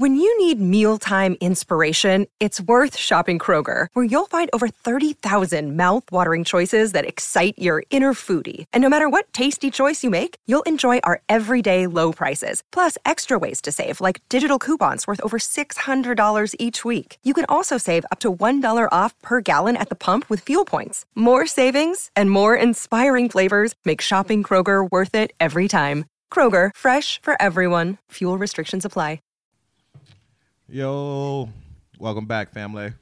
When you need mealtime inspiration, it's worth shopping Kroger, where you'll find over 30,000 mouth-watering choices that excite your inner foodie. And no matter what tasty choice you make, you'll enjoy our everyday low prices, plus extra ways to save, like digital coupons worth over $600 each week. You can also save up to $1 off per gallon at the pump with fuel points. More savings and more inspiring flavors make shopping Kroger worth it every time. Kroger, fresh for everyone. Fuel restrictions apply. Yo, welcome back, family.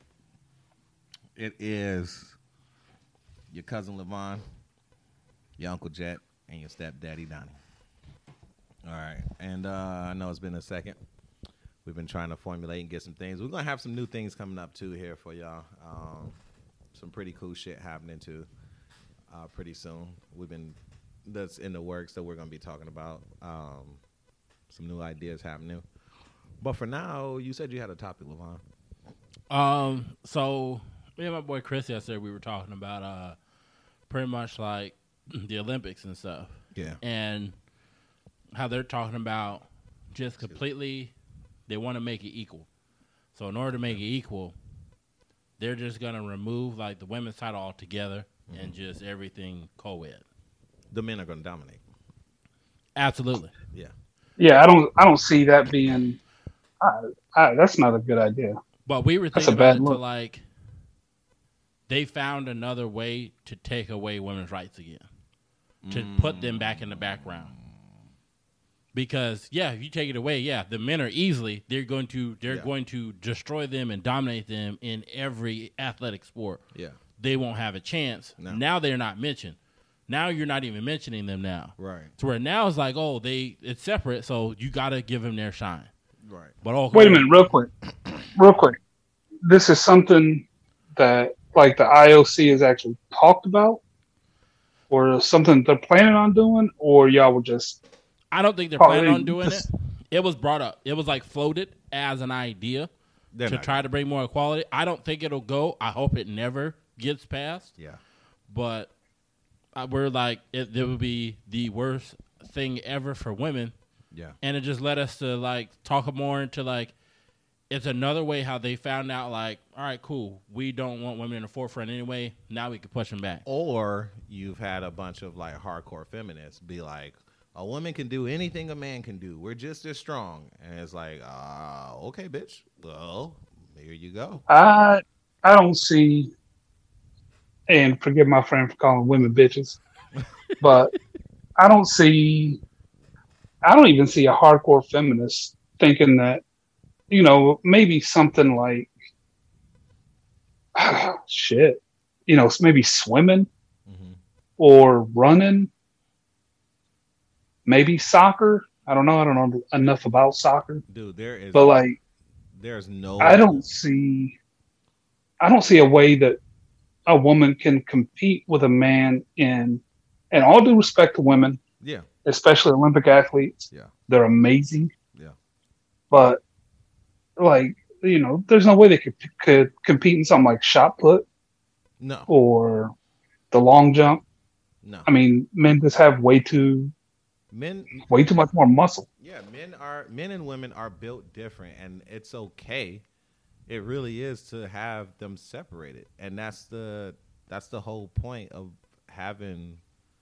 It is your cousin Levon, your Uncle Jet, and your stepdaddy Donnie. All right, and I know it's been a second. We've been trying to formulate and get some things. We're going to have some new things coming up, too, here for y'all. Some pretty cool shit happening, too, pretty soon. That's in the works that we're going to be talking about. Some new ideas happening. But for now, you said you had a topic, Levon. So me and my boy Chris yesterday, we were talking about pretty much like the Olympics and stuff. Yeah. And how they're talking about just completely, they want to make it equal. So in order to make it equal, they're just going to remove like the women's title altogether and just everything co-ed. The men are going to dominate. Absolutely. Yeah. Yeah, I don't see that being. That's not a good idea. But we were thinking about it to like, they found another way to take away women's rights again, to put them back in the background. Because if you take it away, the men are they're going to destroy them and dominate them in every athletic sport. Yeah, they won't have a chance. No. Now they're not mentioned. Now you're not even mentioning them now. Right. So where now it's like, it's separate, so you got to give them their shine. Right. But wait a minute, real quick. This is something that like the IOC has actually talked about, or something they're planning on doing, or y'all were just. I don't think they're planning on doing it. It was brought up. It was like floated as an idea to try to bring more equality. I don't think it'll go. I hope it never gets passed. Yeah. But we're like, it would be the worst thing ever for women. Yeah. And it just led us to like talk more into like, it's another way how they found out like, all right, cool. We don't want women in the forefront anyway. Now we can push them back. Or you've had a bunch of like hardcore feminists be like, a woman can do anything a man can do. We're just as strong. And it's like, okay, bitch. Well, here you go. I don't see, and forgive my friend for calling women bitches, but I don't even see a hardcore feminist thinking that, maybe something like, maybe swimming or running. Maybe soccer. I don't know enough about soccer. Dude, there's no. I don't see a way that a woman can compete with a man in, and all due respect to women. Yeah. Especially Olympic athletes. Yeah. They're amazing. Yeah. But there's no way they could compete in something like shot put. No. Or the long jump. No. I mean, men just have way too much more muscle. Yeah, men and women are built different, and it's okay. It really is to have them separated, and that's the whole point of having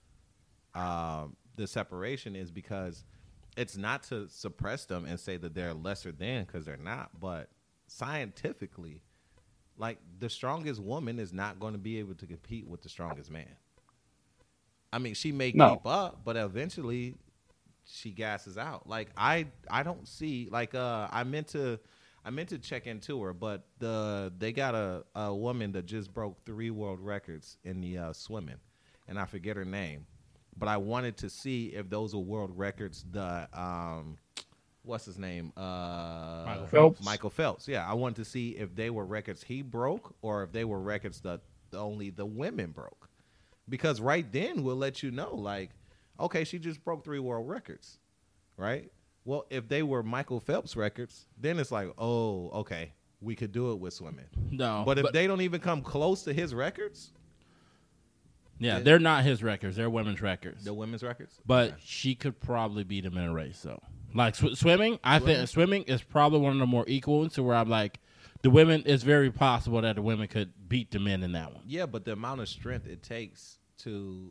the separation, is because it's not to suppress them and say that they're lesser than, because they're not. But scientifically, like, the strongest woman is not going to be able to compete with the strongest man. I mean, she may keep up, but eventually she gasses out. Like, I don't see, like, I meant to check into her, but they got a woman that just broke 3 world records in the swimming, and I forget her name, but I wanted to see if those were world records. What's his name? Michael Phelps. Michael Phelps. Yeah, I wanted to see if they were records he broke or if they were records that only the women broke. Because right then we'll let you know, like, okay, she just broke 3 world records, right? Well, if they were Michael Phelps records, then it's like, oh, okay, we could do it with swimming. No. But if they don't even come close to his records. Yeah, they're not his records. They're women's records. The women's records? But she could probably beat him in a race, though. Like swimming, I think swimming is probably one of the more equal ones. To where I'm like, the women. It's very possible that the women could beat the men in that one. Yeah, but the amount of strength it takes to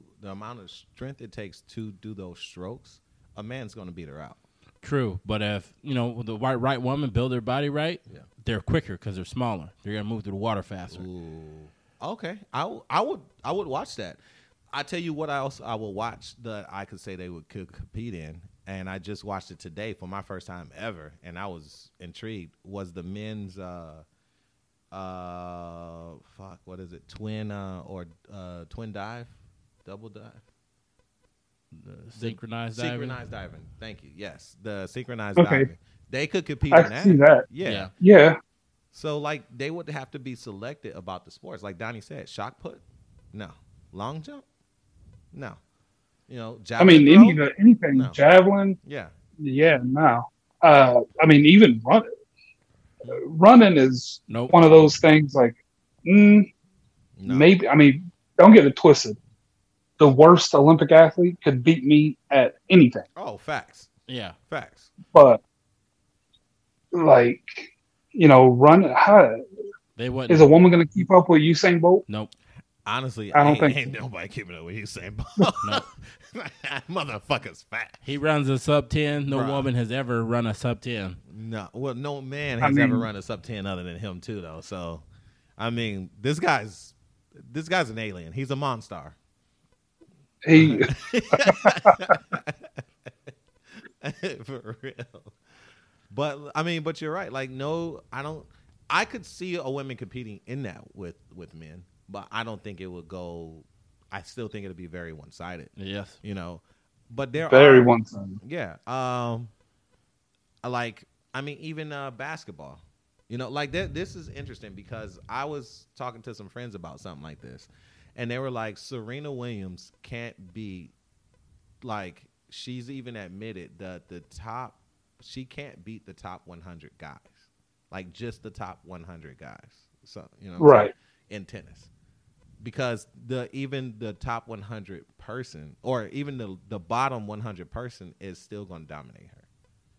do those strokes, a man's going to beat her out. True, but if the right woman build their body right, they're quicker because they're smaller. They're gonna move through the water faster. Ooh. Okay, I would watch that. I tell you what else I will watch that I could say they could compete in, and I just watched it today for my first time ever, and I was intrigued. Was the men's what is it? Twin twin dive, double dive. Synchronized diving. Thank you. Yes, the synchronized diving. They could compete in that. I see that. Yeah. So, like, they would have to be selected about the sports. Like Donnie said, shot put? No. Long jump? No. Javelin throw? Anything. No. Javelin? Yeah. Yeah, no. Even running. Running is one of those things like, maybe. Don't get it twisted. The worst Olympic athlete could beat me at anything. Oh, facts. Yeah. Facts. But, running, is a woman going to keep up with Usain Bolt? Nope. Honestly, I don't think ain't nobody keeping up with Usain Bolt. No. Motherfucker's fat. He runs a sub 10. No woman has ever run a sub 10. No. Well, no man has ever run a sub 10 other than him, too, though. So, this guy's an alien. He's a monster. For real. But you're right. Like, no, I could see a woman competing in that with men, but I don't think it would go. I still think it'll be very one-sided. Yes. But there very one-sided. Yeah. Even basketball. This is interesting because I was talking to some friends about something like this. And they were like, Serena Williams can't beat, like, she's even admitted that she can't beat the top 100 guys. Like, just the top 100 guys. So, right. In tennis. Because even the top 100 person, or even the bottom 100 person is still going to dominate her.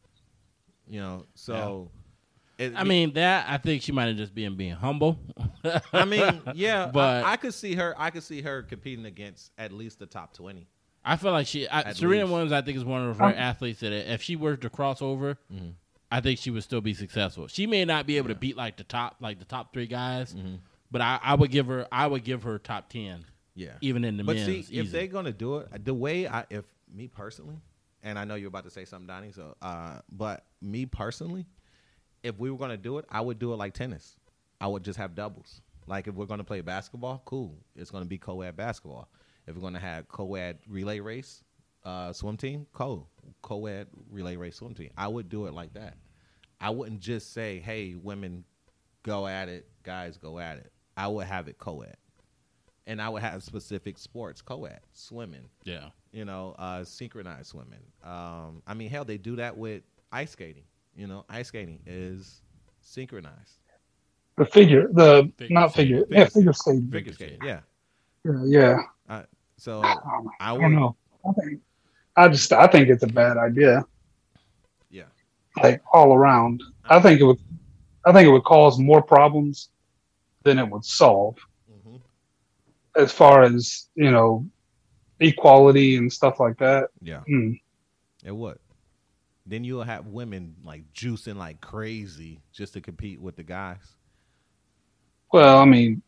So... Yeah. I think she might have just been being humble. But I could see her competing against at least the top 20. I feel like Serena Williams, I think, is one of those rare athletes that if she were to cross over, I think she would still be successful. She may not be able to beat the top 3 guys, but I would give her top 10. Yeah, even in the men's. But see, if they're gonna do it, the way if me personally, and I know you're about to say something, Donnie. So, but me personally. If we were going to do it, I would do it like tennis. I would just have doubles. Like, if we're going to play basketball, cool. It's going to be co-ed basketball. If we're going to have co-ed relay race, swim team, co-ed relay race, swim team. I would do it like that. I wouldn't just say, hey, women go at it, guys go at it. I would have it co-ed. And I would have specific sports co-ed, swimming. Yeah. Synchronized swimming. Hell, they do that with ice skating. Ice skating is synchronized. Figure skating. Figure skating, yeah. Yeah. So I don't know. I think it's a bad idea. Yeah. Like all around. I think it would cause more problems than it would solve. Mm-hmm. As far as, equality and stuff like that. Yeah. It would. Then you'll have women like juicing like crazy just to compete with the guys. Well, the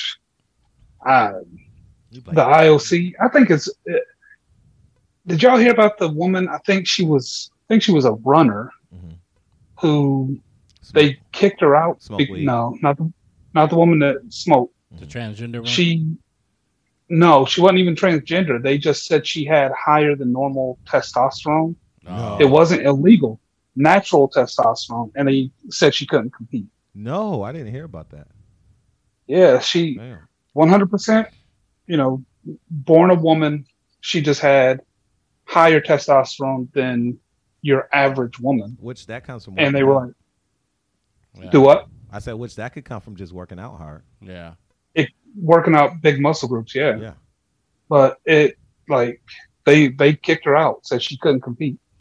IOC, I think it's. Did y'all hear about the woman? I think she was a runner who they kicked her out. No, not the woman that smoked. The transgender one? She wasn't even transgender. They just said she had higher than normal testosterone. No. It wasn't illegal, natural testosterone, and they said she couldn't compete. No, I didn't hear about that. Yeah, she 100%, born a woman. She just had higher testosterone than your average woman. Which that comes from. And they were like, do what? I said, which that could come from just working out hard. Yeah. Working out big muscle groups, yeah. Yeah. But it, like, they kicked her out, said she couldn't compete.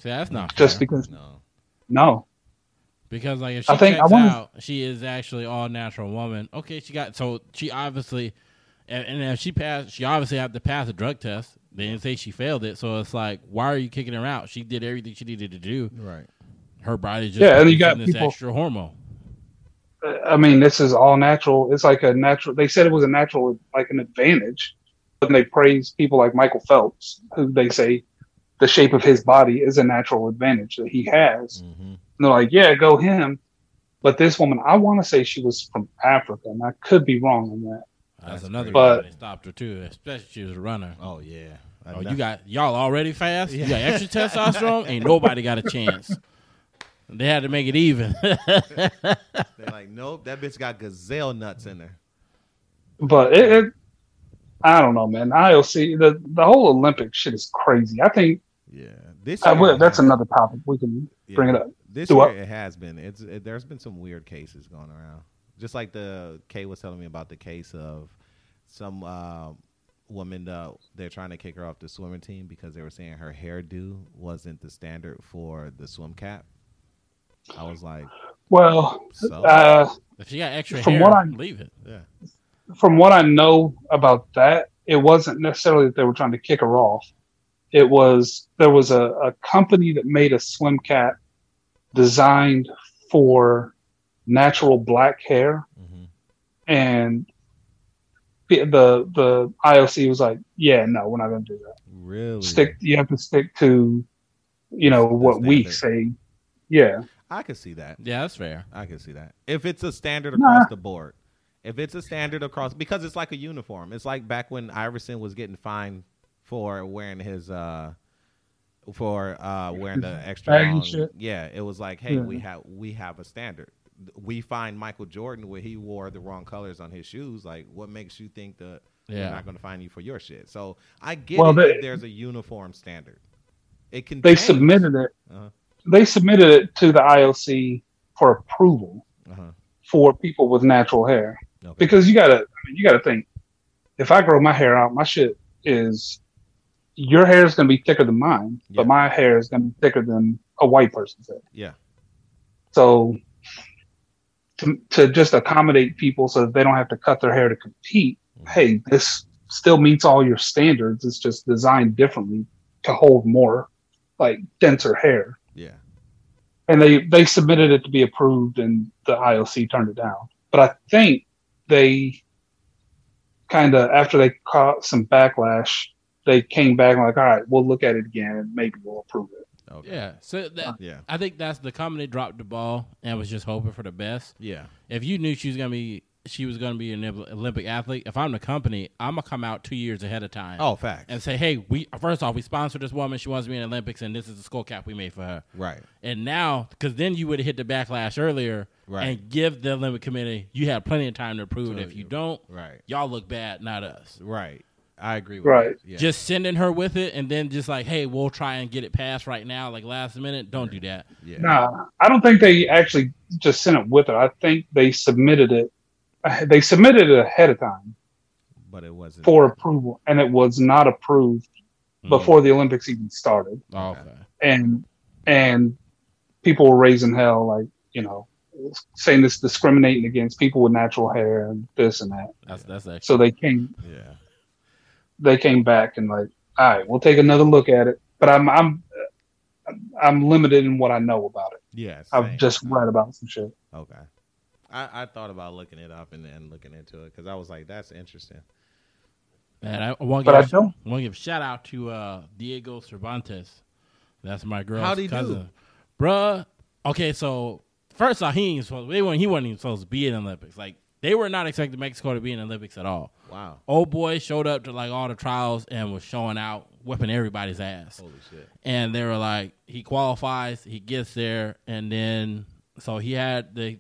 See, that's not just fair. because. No. No. Because like if she checks out, she is actually all natural woman. Okay, she obviously, and if she passed, she obviously had to pass a drug test. They didn't say she failed it, so it's like, why are you kicking her out? She did everything she needed to do. Right. Her body just and you got this extra hormone. I mean, this is all natural. It's like a natural. They said it was a natural, like an advantage, but they praise people like Michael Phelps, who they say the shape of his body is a natural advantage that he has. Mm-hmm. And they're like, yeah, go him. But this woman, I want to say she was from Africa, and I could be wrong on that. That's another reason reason they stopped her too, especially if she was a runner. Oh yeah. Y'all already fast? Yeah. You got extra testosterone? Ain't nobody got a chance. They had to make it even. They're like, nope, that bitch got gazelle nuts in there. But I don't know, man. IOC, the whole Olympic shit is crazy. I think. Yeah, this year that's another topic we can bring it up. This year it has been. There's been some weird cases going around. Just like Kay was telling me about the case of some woman. They're trying to kick her off the swimming team because they were saying her hairdo wasn't the standard for the swim cap. I was like, well, if she got extra hair, leave it. Yeah. From what I know about that, it wasn't necessarily that they were trying to kick her off. There was a company that made a swim cap designed for natural black hair, and the IOC was like, "Yeah, no, we're not going to do that. Really? You have to stick to, what we say." Yeah, I could see that. Yeah, that's fair. I can see that. If it's a standard across the board. If it's a standard across, because it's like a uniform. It's like back when Iverson was getting fined for wearing his wearing the extra long. Shit. Yeah, it was like, hey, we have a standard. We find Michael Jordan where he wore the wrong colors on his shoes. Like, what makes you think that we're not going to find you for your shit? So I get if there's a uniform standard. It can. They submitted it. They submitted it to the IOC for approval for people with natural hair. Okay. Because you gotta think, if I grow my hair out, my shit is, your hair is gonna be thicker than mine, but my hair is gonna be thicker than a white person's hair. Yeah. So to just accommodate people so that they don't have to cut their hair to compete, hey, this still meets all your standards. It's just designed differently to hold more like denser hair. Yeah. And they submitted it to be approved, and the IOC turned it down. But I think they kind of, after they caught some backlash, they came back and like, all right, we'll look at it again and maybe we'll approve it. Okay. Yeah. So I think that's the company dropped the ball and was just hoping for the best. Yeah. If you knew she was gonna be an Olympic athlete, if I'm the company, I'm gonna come out 2 years ahead of time. Oh, facts. And say, hey, first off, we sponsored this woman. She wants to be in the Olympics, and this is the skull cap we made for her. Right. And now, because then you would have hit the backlash earlier, and give the Olympic Committee, you have plenty of time to approve it. If you don't, y'all look bad, not us. Right. I agree with that. Yeah. Just sending her with it, and then just like, hey, we'll try and get it passed right now, like last minute. Don't do that. Yeah. Nah, I don't think they actually just sent it with her. I think they submitted it. They submitted it ahead of time, but it wasn't for approval, and it was not approved before the Olympics even started. Oh, okay. And people were raising hell, like, saying this discriminating against people with natural hair and this and that. That's actually, so they came. Yeah. They came back and like, all right, we'll take another look at it. But I'm limited in what I know about it. Yeah, I've just read about some shit. Okay. I thought about looking it up and then looking into it because I was like, that's interesting. And I want to give a shout out to Diego Cervantes. That's my girl's How'd he cousin. do? Bruh. Okay, so first off, he wasn't even supposed to be in the Olympics. Like, they were not expecting Mexico to be in the Olympics at all. Wow. Old boy showed up to like all the trials and was showing out, whipping everybody's ass. Holy shit. And they were like, he qualifies, he gets there, and then so they had the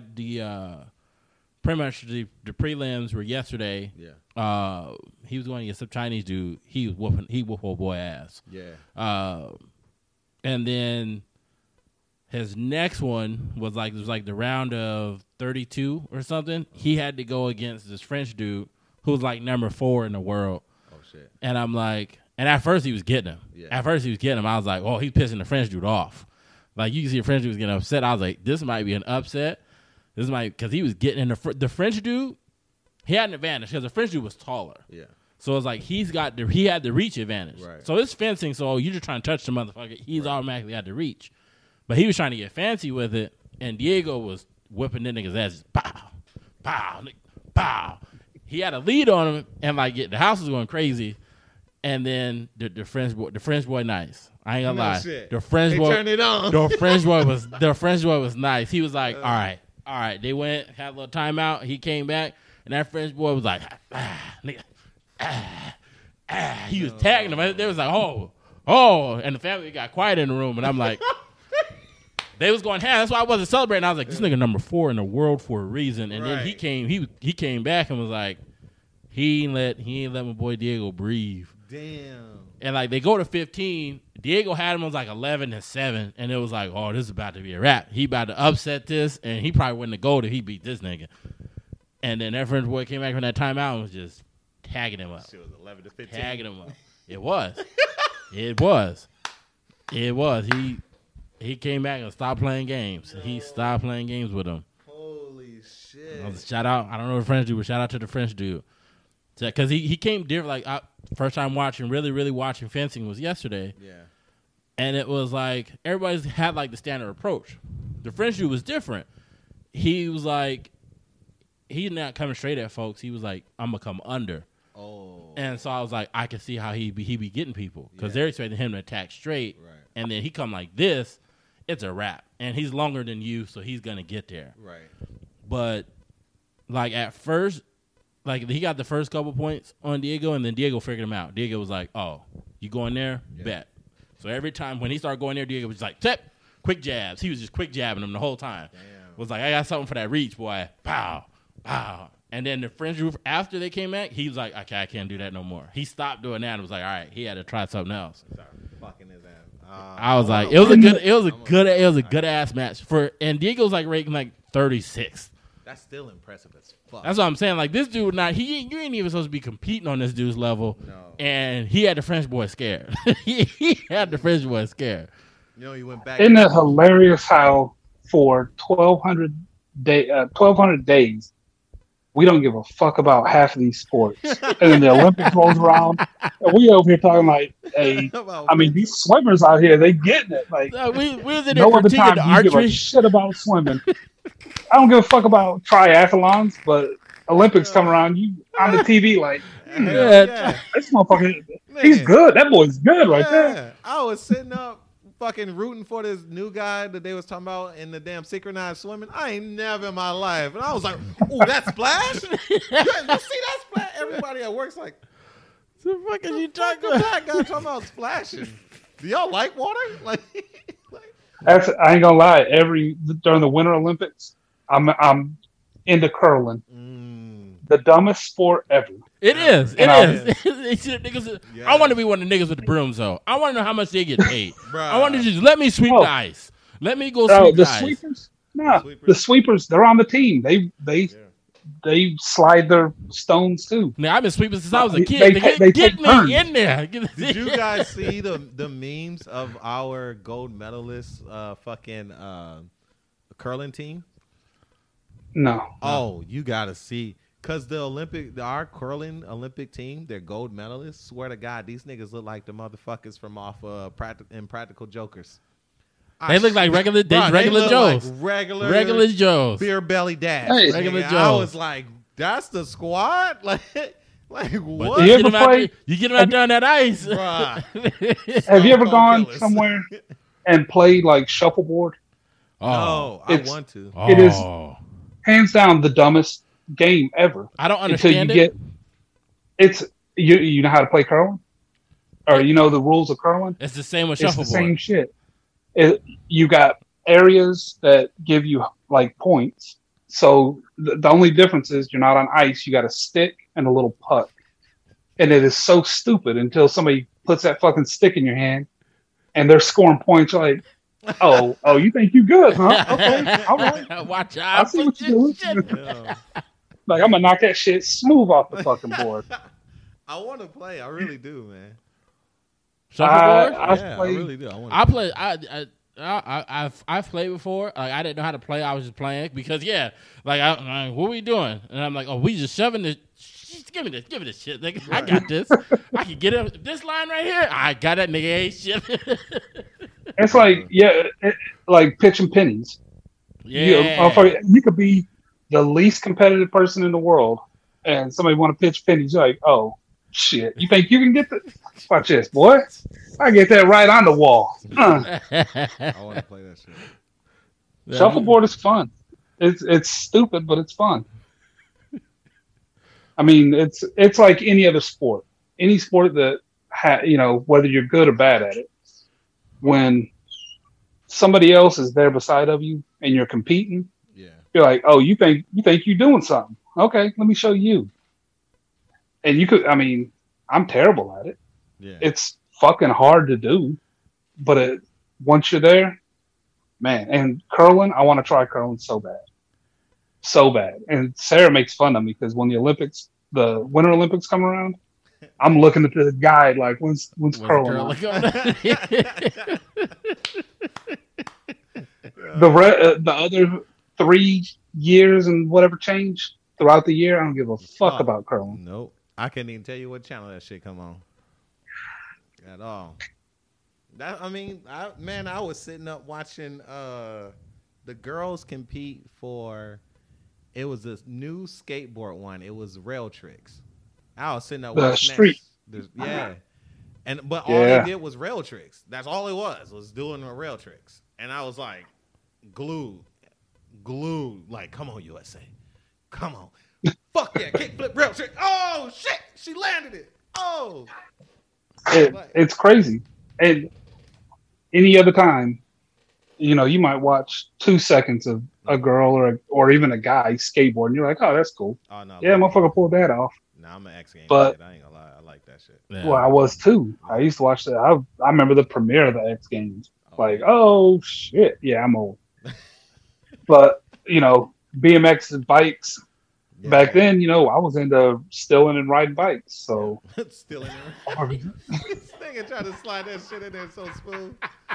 pretty much the prelims were yesterday. Yeah. He was going against some Chinese dude. He whooped old boy ass. Yeah. And then his next one was like the round of 32 or something. He had to go against this French dude who was like number 4 in the world. Oh shit. And I'm like, And at first he was getting him. Yeah. At first he was getting him. I was like, oh, he's pissing the French dude off. Like, you can see the French dude was getting upset. I was like, this might be an upset. This might, because he was getting in the French dude. He had an advantage because the French dude was taller. Yeah. So it's like he had the reach advantage. Right. So it's fencing. So you're just trying to touch the motherfucker. He's automatically at the reach. But he was trying to get fancy with it, and Diego was whipping the niggas' asses. Pow, pow, pow. He had a lead on him, and like the house was going crazy. And then the French boy, nice. I ain't gonna lie. Shit. The French boy turned it on. The French boy was nice. He was like, all right. They went, had a little timeout. He came back, and that French boy was like, nigga. He was tagging him. They was like, oh, and the family got quiet in the room, and I'm like, they was going, that's why I wasn't celebrating. I was like, this nigga number 4 in the world for a reason. And then he came back and was like, he ain't let my boy Diego breathe. Damn. And like they go to 15. Diego had him was like 11-7, and it was like, oh, this is about to be a wrap. He about to upset this, and he probably wouldn't have gold if he beat this nigga. And then that French boy came back from that timeout and was just tagging him up. She was 11-15. Tagging him up. It was. It was. He came back and stopped playing games. No. He stopped playing games with him. Holy shit. Shout out. I don't know the French dude, but shout out to the French dude. Because he came different. Like, first time watching, really, really watching fencing was yesterday. Yeah. And it was like, everybody's had like the standard approach. The French dude was different. He was like, he's not coming straight at folks. He was like, I'm going to come under. Oh. And so I was like, I can see how he be getting people. Because they're expecting him to attack straight. Right. And then he come like this, it's a wrap. And he's longer than you, so he's going to get there. Right. But, like, at first, like, he got the first couple points on Diego, and then Diego figured him out. Diego was like, oh, you going there? Yeah. Bet. So every time when he started going there, Diego was like, tip, quick jabs. He was just quick jabbing him the whole time. Damn. Was like, I got something for that reach, boy. Pow, pow. And then the French roof, after they came back, he was like, okay, I can't do that no more. He stopped doing that and was like, all right, he had to try something else. Fucking his ass. I was like, it was a good ass match and Diego's like rating like 36th. That's still impressive as fuck. That's what I'm saying. Like, this dude, you ain't even supposed to be competing on this dude's level. No. And he had the French boy scared. he had the French boy scared. You know, he went back. Isn't it hilarious how for 1,200 days, we don't give a fuck about half of these sports. And then the Olympics rolls around, and we over here talking like, hey, I mean, these swimmers out here, they getting it. Like, we was in no other time do you give a shit about swimming. I don't give a fuck about triathlons, but Olympics come around, you on the TV like, this motherfucker, he's good. That boy's good right there. I was sitting up fucking rooting for this new guy that they was talking about in the damn synchronized swimming. I ain't never in my life. And I was like, ooh, that splash? You see that splash? Everybody at work's like, the fuck are you talking about? That guy talking about splashing. Do y'all like water? Like I ain't gonna lie. During the Winter Olympics, I'm into curling. The dumbest sport ever. It is. I want to be one of the niggas with the brooms, though. I want to know how much they get paid. I want to just let me sweep the ice. Let me go sweep the ice. Sweepers? No, the sweepers. They're on the team. They slide their stones too. Man, I've been sweeping since I was a kid. Get me in there. Did you guys see the memes of our gold medalist curling team? No. Oh, you gotta see. Because our curling Olympic team, they're gold medalists. Swear to God, these niggas look like the motherfuckers from off Impractical Jokers. They look like regular Joes. Like regular Joes. Beer belly dads. Hey, regular Joes. I was like, that's the squad? Like what? You get them out there on that ice. Have you ever gone somewhere and played like shuffleboard? No, I want to. It is hands down the dumbest game ever. I don't understand you know how to play curling, or you know the rules of curling. It's the same with shuffleboard. It's the same shit. You got areas that give you like points. So the only difference is you're not on ice. You got a stick and a little puck, and it is so stupid until somebody puts that fucking stick in your hand, and they're scoring points. You're like, oh, you think you good, huh? Okay, all right. Watch out! I see what you're doing. Like, I'm gonna knock that shit smooth off the fucking board. I want to play. I really do, man. Shuffleboard? I really do. I've played before. Like, I didn't know how to play. I was just playing because what are we doing? And I'm like, oh, we just shoving this. Give me this shit, nigga. Right. I got this. I can get it. This line right here. I got it, nigga. Hey, shit. It's like like pitching pennies. Yeah, you could be the least competitive person in the world, and somebody want to pitch pennies. You're like, oh shit, you think you can get the? Watch this, boy. I get that right on the wall. I want to play that shit. Shuffleboard is fun. It's stupid, but it's fun. I mean, it's like any other sport. Any sport that whether you're good or bad at it, when somebody else is there beside of you and you're competing, you're like, oh, you think you're doing something? Okay, let me show you. And you could, I mean, I'm terrible at it. Yeah, it's fucking hard to do, but once you're there, man. And curling, I want to try curling so bad. And Sarah makes fun of me because when the Winter Olympics come around, I'm looking at the guide like, when's curling on? The other 3 years and whatever change throughout the year, I don't give a fuck about curling. Nope. I couldn't even tell you what channel that shit come on at all. I was sitting up watching the girls compete for. It was this new skateboard one. It was Rail Tricks. I was sitting up watching street. But all they did was rail tricks. That's all it was doing the rail tricks. And I was like glued. Like, come on, USA. Come on. Fuck yeah, kickflip rail trick. Oh shit, she landed it. Oh. It's crazy. And any other time, you might watch 2 seconds of a girl or even a guy skateboard, and you're like, oh, that's cool. Oh, no, yeah, motherfucker pulled that off. Nah, I'm an X Games. But I ain't gonna lie, I like that shit. Yeah. Well, I was too. I used to watch that. I remember the premiere of the X Games. Oh shit, yeah, I'm old. But BMX and bikes. Yeah. Back then, I was into stealing and riding bikes. So stealing. This nigga trying to slide that shit in there so smooth.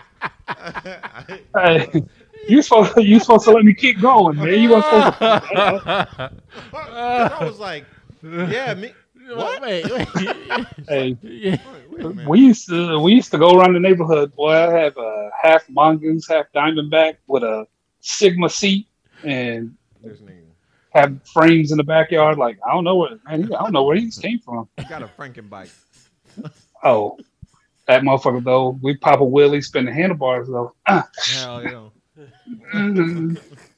Hey, you supposed to let me keep going, man. You weren't supposed to. I was like, yeah, me. What? Wait. Hey, we used to go around the neighborhood. Boy, I have a half mongoose, half diamondback with a Sigma seat and have frames in the backyard. Like, I don't know where these came from. You got a Franken bike. Oh, that motherfucker though. We pop a wheelie, spin the handlebars though. Hell yeah.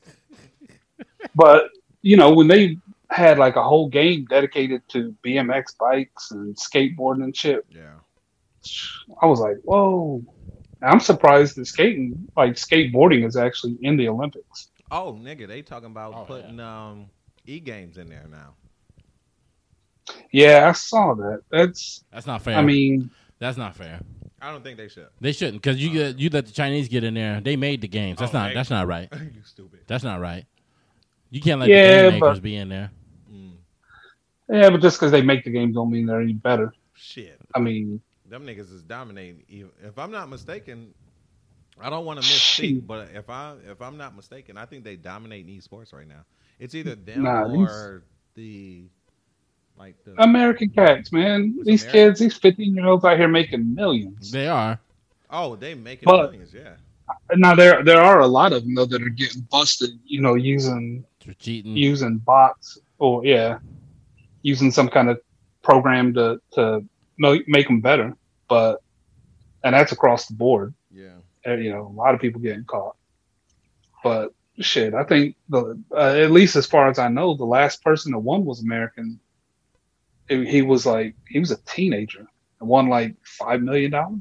But when they had like a whole game dedicated to BMX bikes and skateboarding and shit. Yeah. I was like, whoa. I'm surprised that skateboarding is actually in the Olympics. Oh, nigga, they talking about putting e-games in there now. Yeah, I saw that. That's not fair. I mean, that's not fair. I don't think they should. They shouldn't, because you let the Chinese get in there. They made the games. That's not right. You stupid. That's not right. You can't let the game makers be in there. Yeah, but just because they make the games don't mean they're any better. Shit. I mean, them niggas is dominating. If I'm not mistaken, I don't want to misspeak, but if I'm not mistaken, I think they dominate in esports right now. It's either them or the American cats, man. These kids, these 15-year-olds out here making millions. They are. Oh, they making millions, yeah. Now there are a lot of them though that are getting busted, using bots or using some kind of program to make them better. And that's across the board. Yeah. A lot of people getting caught. But shit, I think at least as far as I know, the last person that won was American. He was a teenager and won like $5 million. Damn.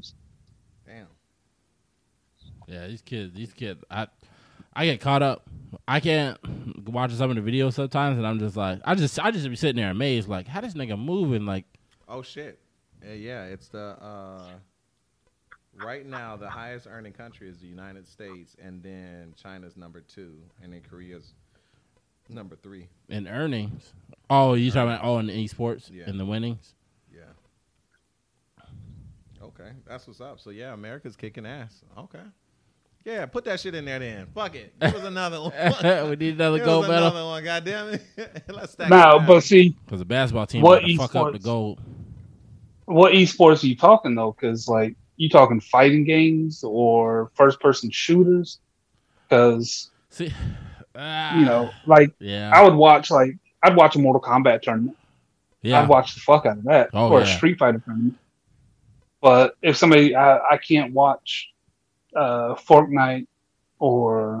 Yeah, these kids. I get caught up. I can't watch some of the videos sometimes, and I'm just like, I just be sitting there amazed, like, how this nigga moving, like. Oh shit. Yeah, it's the right now the highest earning country is the United States, and then China's number 2, and then Korea's number 3 in earnings. Oh, you talking about in esports? Yeah. In the winnings? Yeah. Okay, that's what's up. So yeah, America's kicking ass. Okay. Yeah, put that shit in there then. Fuck it. Give us another one. We need another gold medal. Another one, goddamn it. Let's stack now, but see, because the basketball team got to fuck up the gold. What esports are you talking though? Because like you talking fighting games or first person shooters? Because you know, like I'd watch a Mortal Kombat tournament. Yeah, I'd watch the fuck out of that, or a Street Fighter tournament. But if somebody, I can't watch Fortnite or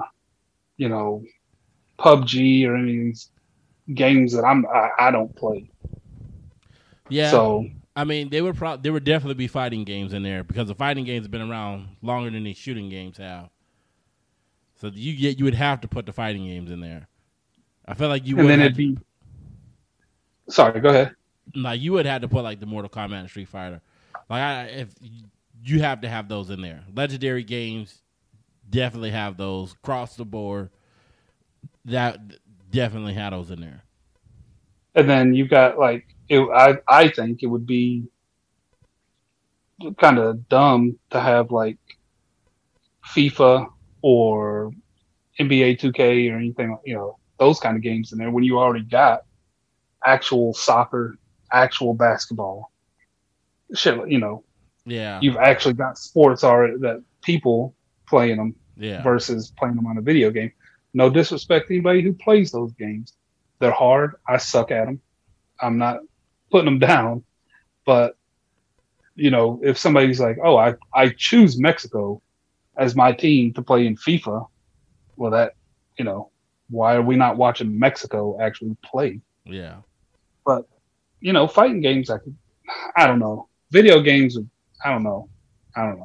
PUBG or any of these games that I don't play. Yeah. So I mean, there would definitely be fighting games in there because the fighting games have been around longer than these shooting games have. So you would have to put the fighting games in there. I feel like you would. And then it'd be. Sorry, go ahead. Like you would have to put like the Mortal Kombat and Street Fighter. Like if you have to have those in there. Legendary games definitely have those across the board. That definitely had those in there. And then you've got like I think it would be kind of dumb to have like FIFA or NBA 2K or anything, those kind of games in there when you already got actual soccer, actual basketball. Shit, yeah. You've actually got sports already that people playing them versus playing them on a video game. No disrespect to anybody who plays those games. They're hard. I suck at them. I'm not putting them down. But, if somebody's like, oh, I choose Mexico as my team to play in FIFA, well, that, why are we not watching Mexico actually play? Yeah. But, fighting games, I don't know. Video games, I don't know. I don't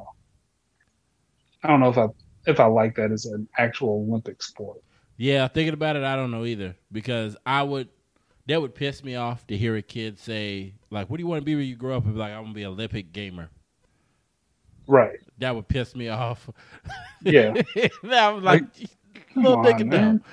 know if I like that as an actual Olympic sport. Yeah, thinking about it, I don't know either because that would piss me off to hear a kid say like, "What do you want to be when you grow up?" And be like, "I'm gonna be an Olympic gamer." Right. That would piss me off. Yeah. I was like little nigga down.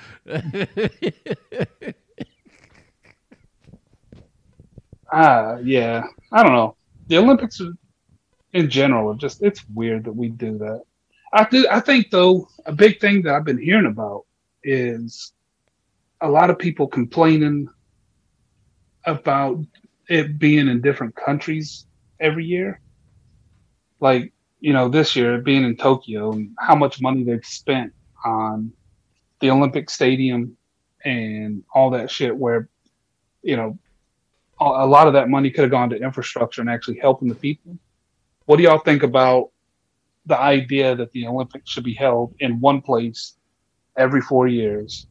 Yeah. I don't know. The Olympics in general, it's weird that we do that. I think though, a big thing that I've been hearing about is a lot of people complaining about it being in different countries every year. Like, this year being in Tokyo and how much money they've spent on the Olympic Stadium and all that shit where, a lot of that money could have gone to infrastructure and actually helping the people. What do y'all think about the idea that the Olympics should be held in one place every 4 years?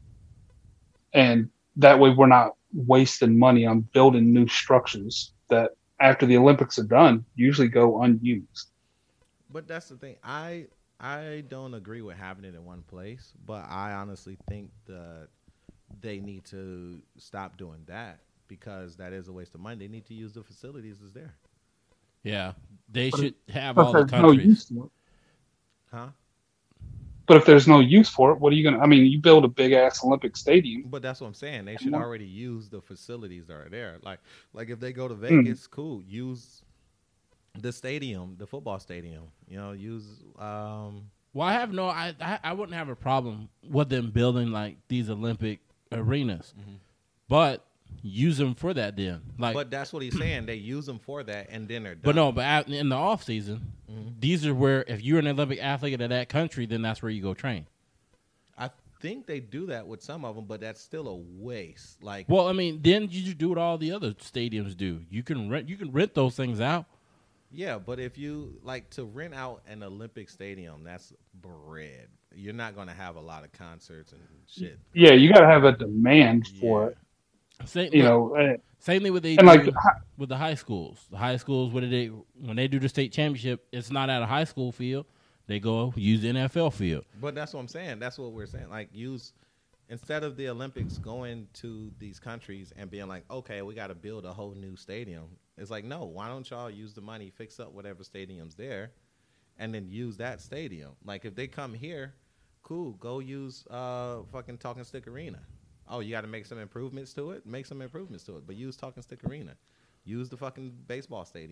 And that way we're not wasting money on building new structures that after the Olympics are done, usually go unused. But that's the thing. I don't agree with having it in one place, but I honestly think that they need to stop doing that because that is a waste of money. They need to use the facilities that's there. Yeah, they should have all the countries. No use for it. Huh? But if there's no use for it, what are you going to... you build a big-ass Olympic stadium. But that's what I'm saying. They should already use the facilities that are there. Like if they go to Vegas, cool. Use the stadium, the football stadium. Use... Well, I wouldn't have a problem with them building, like, these Olympic arenas. Mm-hmm. But... use them for that then. But that's what he's saying. They use them for that, and then they're done. But no, but in the off season, these are where if you're an Olympic athlete of that country, then that's where you go train. I think they do that with some of them, but that's still a waste. Then you just do what all the other stadiums do. You can rent those things out. Yeah, but if you to rent out an Olympic stadium, that's bread. You're not going to have a lot of concerts and shit. Yeah, you got to have a demand for it. Same thing with with the high schools. The high schools, when they do the state championship, it's not at a high school field. They go use the NFL field. But that's what I'm saying. That's what we're saying. Like instead of the Olympics going to these countries and being like, okay, we got to build a whole new stadium. It's like, no, why don't y'all use the money, fix up whatever stadium's there, and then use that stadium. Like if they come here, cool, go use fucking Talking Stick Arena. Oh, you got to make some improvements to it? Make some improvements to it. But use Talking Stick Arena. Use the fucking baseball stadium.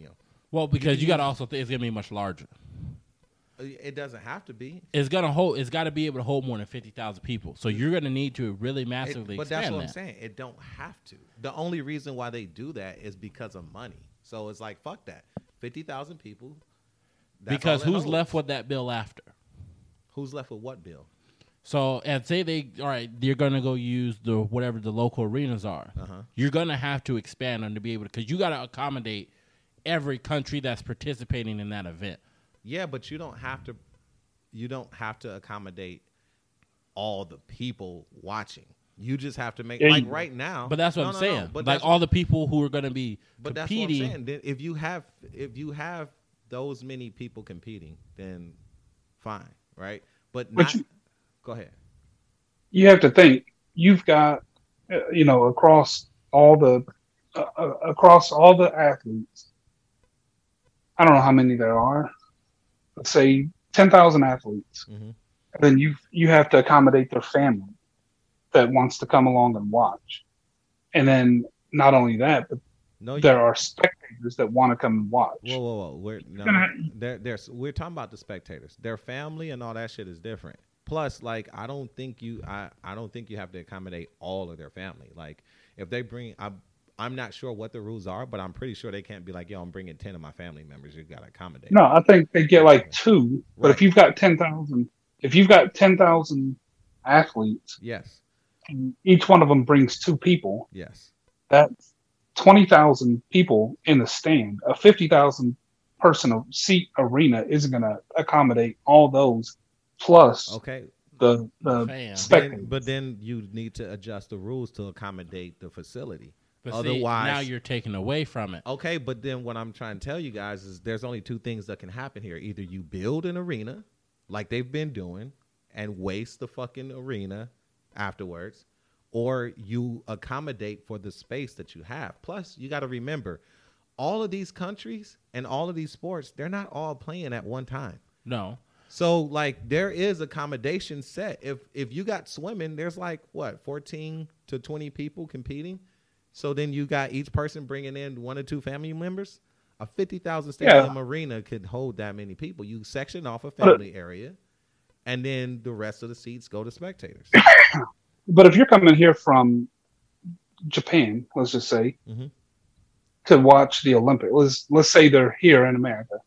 Well, because you got to also think it's going to be much larger. It doesn't have to be. It's got to be able to hold more than 50,000 people. So you're going to need to really massively expand that's what I'm saying. It don't have to. The only reason why they do that is because of money. So it's like, fuck that. 50,000 people. Because who's left with that bill after? Who's left with what bill? So, and say you're going to go use whatever the local arenas are. You're going to have to expand them to be able to, because you got to accommodate every country that's participating in that event. Yeah, but you don't have to accommodate all the people watching. You just have to make right now. But that's what I'm saying. But like all the people who are going to be but competing. That's what I'm saying. If you have those many people competing, then fine, right? But go ahead. You have to think. You've got across all the athletes. I don't know how many there are. Let's say 10,000 athletes. And then you have to accommodate their family that wants to come along and watch. And then not only that, but there are spectators that want to come and watch. Whoa. We're talking about the spectators. Their family and all that shit is different. Plus, like, I don't think you have to accommodate all of their family. Like, if they bring, I'm not sure what the rules are, but I'm pretty sure they can't be like, yo, I'm bringing 10 of my family members. You got to accommodate. No, I think they get like 2. But if you've got 10,000 athletes, yes, and each one of them brings 2 people, yes, that's 20,000 people in the stand. A 50,000 person seat arena isn't going to accommodate all those plus the spectators. But then you need to adjust the rules to accommodate the facility. But otherwise, now you're taking away from it. Okay, but then what I'm trying to tell you guys is there's only 2 things that can happen here. Either you build an arena like they've been doing and waste the fucking arena afterwards, or you accommodate for the space that you have. Plus, you got to remember, all of these countries and all of these sports, they're not all playing at one time. No. So, like, there is accommodation set. If you got swimming, there's like, 14 to 20 people competing. So then you got each person bringing in 1 or 2 family members. A 50,000 stadium arena could hold that many people. You section off a family area, and then the rest of the seats go to spectators. But if you're coming here from Japan, let's just say, to watch the Olympics, let's say they're here in America,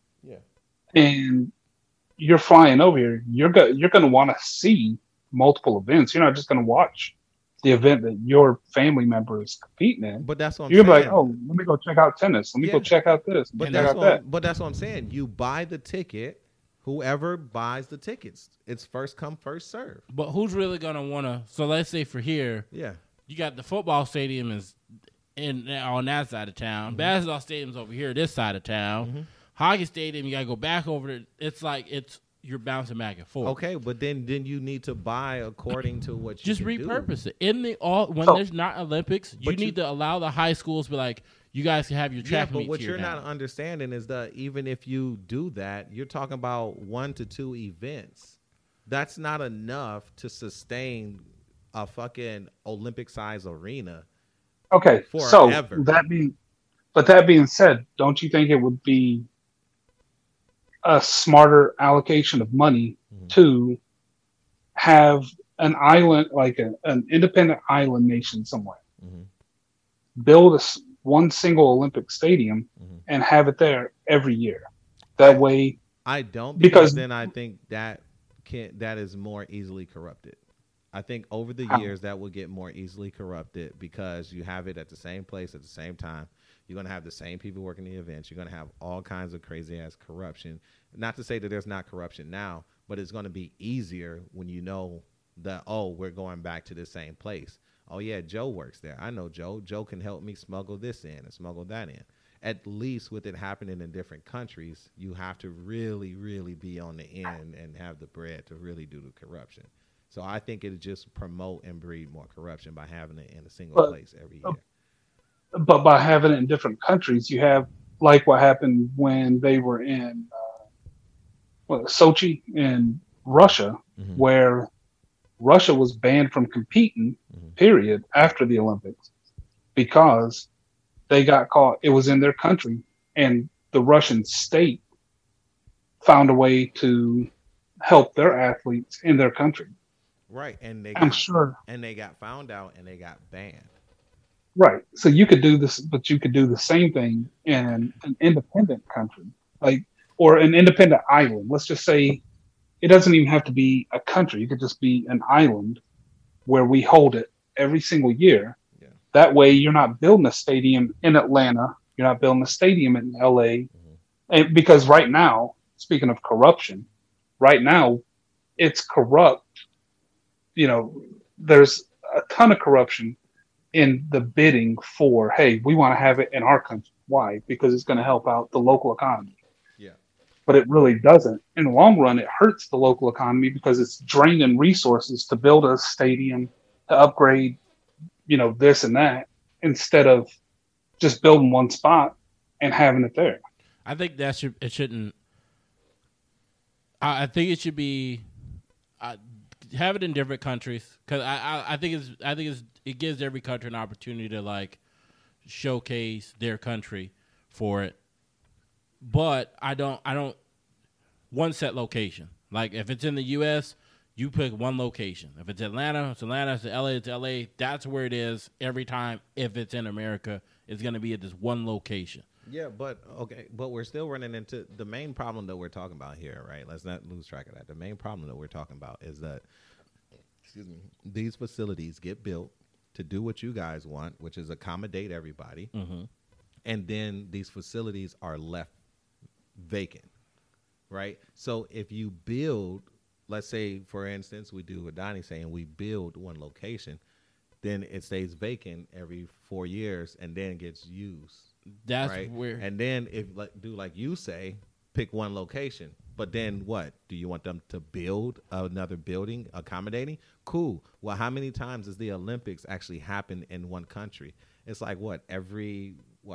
and you're flying over here, you're going to want to see multiple events. You're not just going to watch the event that your family member is competing in. But that's what I'm saying. You're like, oh, let me go check out tennis. Let me go check out this. But that's what I'm saying. You buy the ticket. Whoever buys the tickets, it's first come, first serve. But who's really going to want to? So let's say for here, you got the football stadium is on that side of town. Basketball stadium's over here, this side of town. Hockey stadium, you got to go back over there. It's like you're bouncing back and forth. Okay, but then you need to buy according to what you just repurpose it. When there's not Olympics, you need to allow the high schools to be like, you guys can have your track meets. But what you're not understanding is that even if you do that, you're talking about 1 to 2 events. That's not enough to sustain a fucking Olympic-sized arena. Okay, forever. So that being said, don't you think it would be a smarter allocation of money to have an island, like an independent island nation somewhere, build one single Olympic stadium and have it there every year? That way, I don't, because then I think that is more easily corrupted. I think over the years that will get more easily corrupted because you have it at the same place at the same time. You're going to have the same people working the events. You're going to have all kinds of crazy-ass corruption. Not to say that there's not corruption now, but it's going to be easier when you know that, we're going back to the same place. Oh, yeah, Joe works there. I know Joe. Joe can help me smuggle this in and smuggle that in. At least with it happening in different countries, you have to really, really be on the end and have the bread to really do the corruption. So I think it'll just promote and breed more corruption by having it in a single place every year. But by having it in different countries, you have like what happened when they were in Sochi in Russia, where Russia was banned from competing, period, after the Olympics because they got caught. It was in their country, and the Russian state found a way to help their athletes in their country. Right, and I'm sure. And they got found out and they got banned. Right. So you could do this, but you could do the same thing in an independent country, like, or an independent island. Let's just say it doesn't even have to be a country. It could just be an island where we hold it every single year. Yeah. That way you're not building a stadium in Atlanta. You're not building a stadium in LA. And because right now, speaking of corruption, right now it's corrupt. You know, there's a ton of corruption in the bidding for, hey, we want to have it in our country. Why? Because it's going to help out the local economy. Yeah. But it really doesn't. In the long run, it hurts the local economy because it's draining resources to build a stadium, to upgrade, you know, this and that, instead of just building one spot and having it there. I think it shouldn't. I think it should be have it in different countries, because I think it gives every country an opportunity to like showcase their country for it. But I don't one set location. Like if it's in the U.S., you pick one location. If it's Atlanta, it's Atlanta. If it's LA, it's LA. That's where it is every time. If it's in America, it's going to be at this one location. Yeah, but we're still running into the main problem that we're talking about here, right? Let's not lose track of that. The main problem that we're talking about is that, these facilities get built to do what you guys want, which is accommodate everybody, and then these facilities are left vacant, right? So if you build, let's say, for instance, we do what Donnie's saying, we build one location, then it stays vacant every 4 years and then gets used. That's right? where. And then if like you say, pick one location. But then what? Do you want them to build another building accommodating? Cool. Well, how many times does the Olympics actually happen in one country? It's like every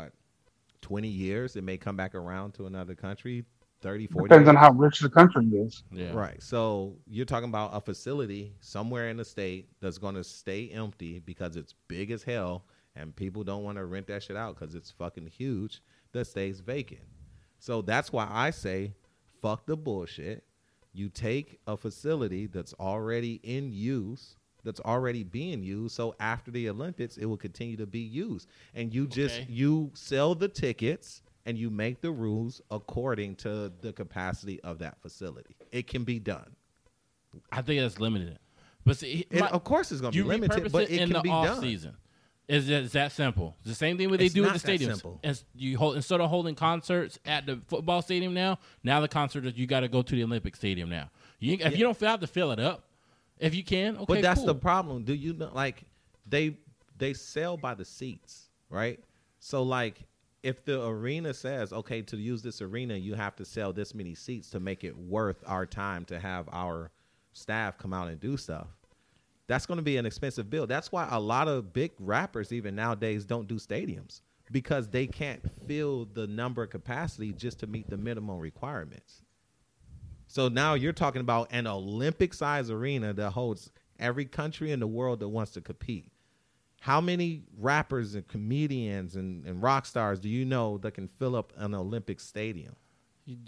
20 years it may come back around to another country, 30, 40 Depends years. on how rich the country is. Yeah. Right. So you're talking about a facility somewhere in the state that's going to stay empty because it's big as hell and people don't want to rent that shit out because it's fucking huge, that stays vacant. So that's why I say, fuck the bullshit. You take a facility that's already in use, that's already being used, so after the Olympics, it will continue to be used. And you sell the tickets and you make the rules according to the capacity of that facility. It can be done. I think that's limited. But see, of course it's going to be limited, but it can be done. Season. It's that simple. It's the same thing what they do at the stadiums. Instead of holding concerts at the football stadium now the concert is you got to go to the Olympic Stadium now. If you don't have to fill it up, if you can, okay, but that's cool. the problem. Do you know? Like they sell by the seats, right? So like if the arena says, okay, to use this arena, you have to sell this many seats to make it worth our time to have our staff come out and do stuff. That's going to be an expensive bill. That's why a lot of big rappers even nowadays don't do stadiums, because they can't fill the number of capacity just to meet the minimum requirements. So now you're talking about an Olympic-sized arena that holds every country in the world that wants to compete. How many rappers and comedians and rock stars do you know that can fill up an Olympic stadium? You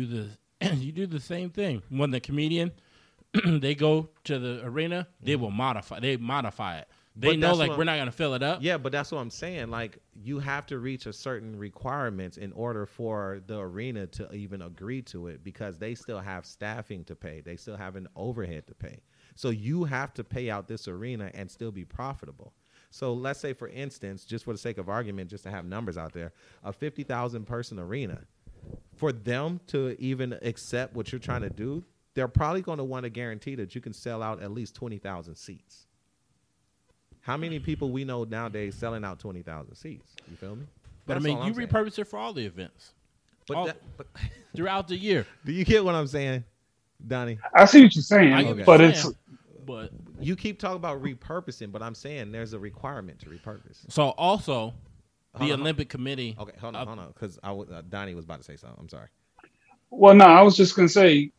do the same thing. When the comedian they go to the arena, they will modify it. They know we're not going to fill it up. Yeah, but that's what I'm saying. Like you have to reach a certain requirements in order for the arena to even agree to it, because they still have staffing to pay. They still have an overhead to pay. So you have to pay out this arena and still be profitable. So let's say, for instance, just for the sake of argument, just to have numbers out there, a 50,000 person arena, for them to even accept what you're trying to do, they're probably going to want to guarantee that you can sell out at least 20,000 seats. How many people we know nowadays selling out 20,000 seats? You feel me? But That's you repurpose it for all the events. But throughout the year. Do you get what I'm saying, Donnie? I see what you're saying, but you keep talking about repurposing, but I'm saying there's a requirement to repurpose. So also, the Olympic Committee. Okay, hold on, because Donnie was about to say something. I'm sorry. Well, no, I was just going to say,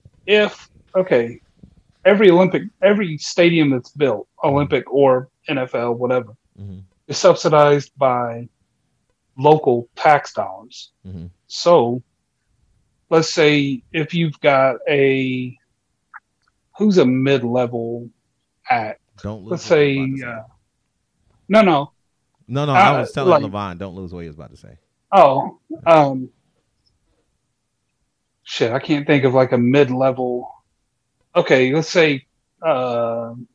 every stadium that's built, Olympic or NFL, whatever, is subsidized by local tax dollars. Mm-hmm. So let's say if you've got who's a mid-level act? Don't lose. Let's say no. I was telling Levon, don't lose what he was about to say. Oh, shit, I can't think of like a mid-level. Okay, let's say Cardi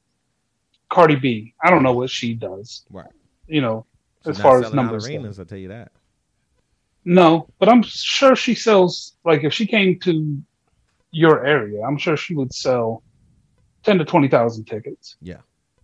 B. I don't know what she does. Right. You know, She's as far as numbers. Arenas, I'll tell you that. No, but I'm sure she sells. Like if she came to your area, I'm sure she would sell 10 to 20,000 tickets. Yeah.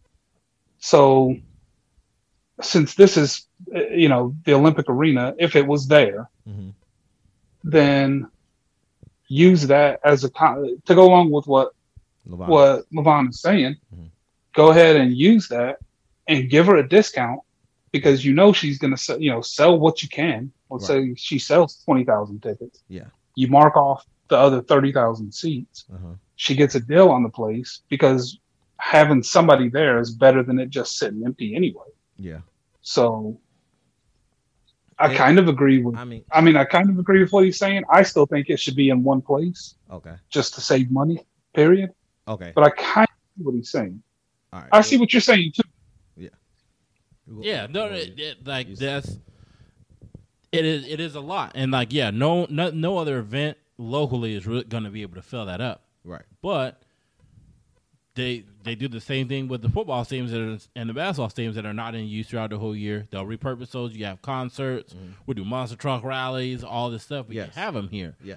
So since this is, the Olympic Arena, if it was there, mm-hmm. then use that as to go along with what Levon is saying. Mm-hmm. Go ahead and use that and give her a discount because she's going to sell what you can. Let's say she sells 20,000 tickets. Yeah. You mark off the other 30,000 seats. Uh-huh. She gets a deal on the place because having somebody there is better than it just sitting empty anyway. Yeah. So I kind of agree with. I kind of agree with what he's saying. I still think it should be in one place. Okay. Just to save money. Period. Okay. But I kind of see what he's saying. All right. I see what you're saying too. Yeah. Yeah. No. That's. It is a lot, and no other event locally is really going to be able to fill that up. Right. But they do the same thing with the football stadiums and the basketball stadiums that are not in use throughout the whole year. They'll repurpose those. You have concerts. Mm-hmm. We do monster truck rallies, all this stuff. We have them here. Yes.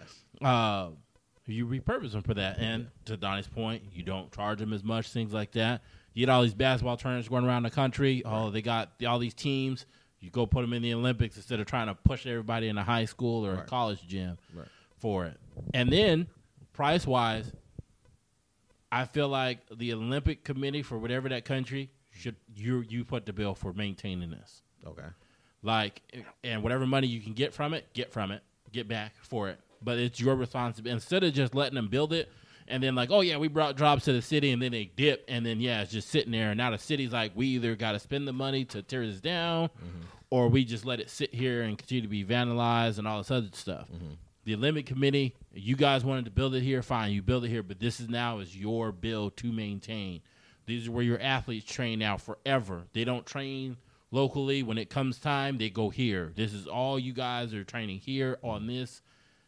You repurpose them for that. And to Donnie's point, you don't charge them as much, things like that. You get all these basketball tournaments going around the country. Right. Oh, they got all these teams. You go put them in the Olympics instead of trying to push everybody in a high school or a college gym for it. And then, price-wise, I feel like the Olympic Committee for whatever that country you put the bill for maintaining this. Okay. And whatever money you can get from it, get back for it. But it's your responsibility. Instead of just letting them build it and then we brought jobs to the city and then they dip and then, it's just sitting there. And now the city's like, we either got to spend the money to tear this down or we just let it sit here and continue to be vandalized and all this other stuff. Mm-hmm. The Olympic Committee, you guys wanted to build it here, fine, you build it here, but this is your bill to maintain. These are where your athletes train now forever. They don't train locally. When it comes time, they go here. This is all you guys are training here on this.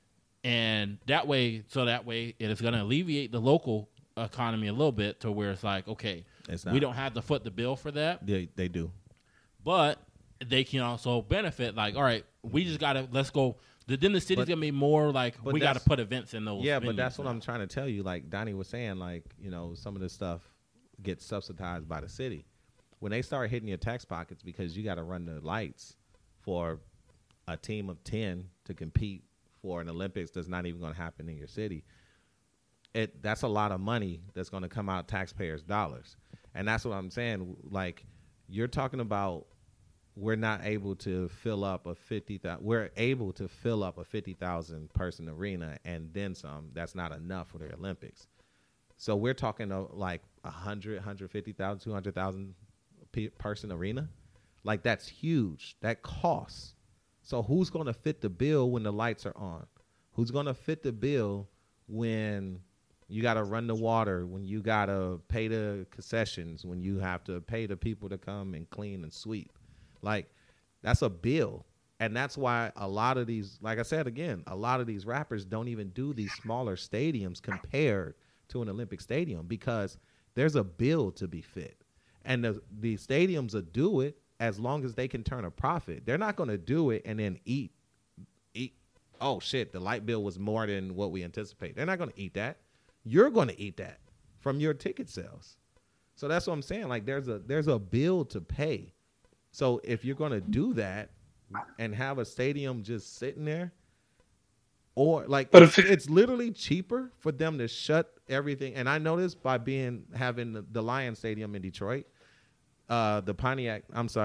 And that way it is going to alleviate the local economy a little bit to where it's like, okay, we don't have to foot the bill for that. They do. But they can also benefit, all right, we just got to, let's go. Then the city's going to be more we got to put events in those venues. But that's what I'm trying to tell you. Like Donnie was saying, some of this stuff gets subsidized by the city. When they start hitting your tax pockets because you got to run the lights for a team of 10 to compete for an Olympics that's not even going to happen in your city, that's a lot of money that's going to come out of taxpayers' dollars. And that's what I'm saying. You're talking about we're not able to fill up a 50,000. We're able to fill up a 50,000 person arena and then some. That's not enough for the Olympics. So we're talking 100, 150,000, 200,000 person arena. That's huge. That costs. So who's going to fit the bill when the lights are on? Who's going to fit the bill when you got to run the water, when you got to pay the concessions, when you have to pay the people to come and clean and sweep? That's a bill. And that's why a lot of these, like I said again, a lot of these rappers don't even do these smaller stadiums compared to an Olympic stadium because there's a bill to be fit. And the stadiums will do it as long as they can turn a profit. They're not going to do it and then eat. Oh, shit, the light bill was more than what we anticipate. They're not going to eat that. You're going to eat that from your ticket sales. So that's what I'm saying. There's a bill to pay. So if you're going to do that and have a stadium just sitting there, or it's literally cheaper for them to shut everything. And I know this by having the Lion Stadium in Detroit, the Pontiac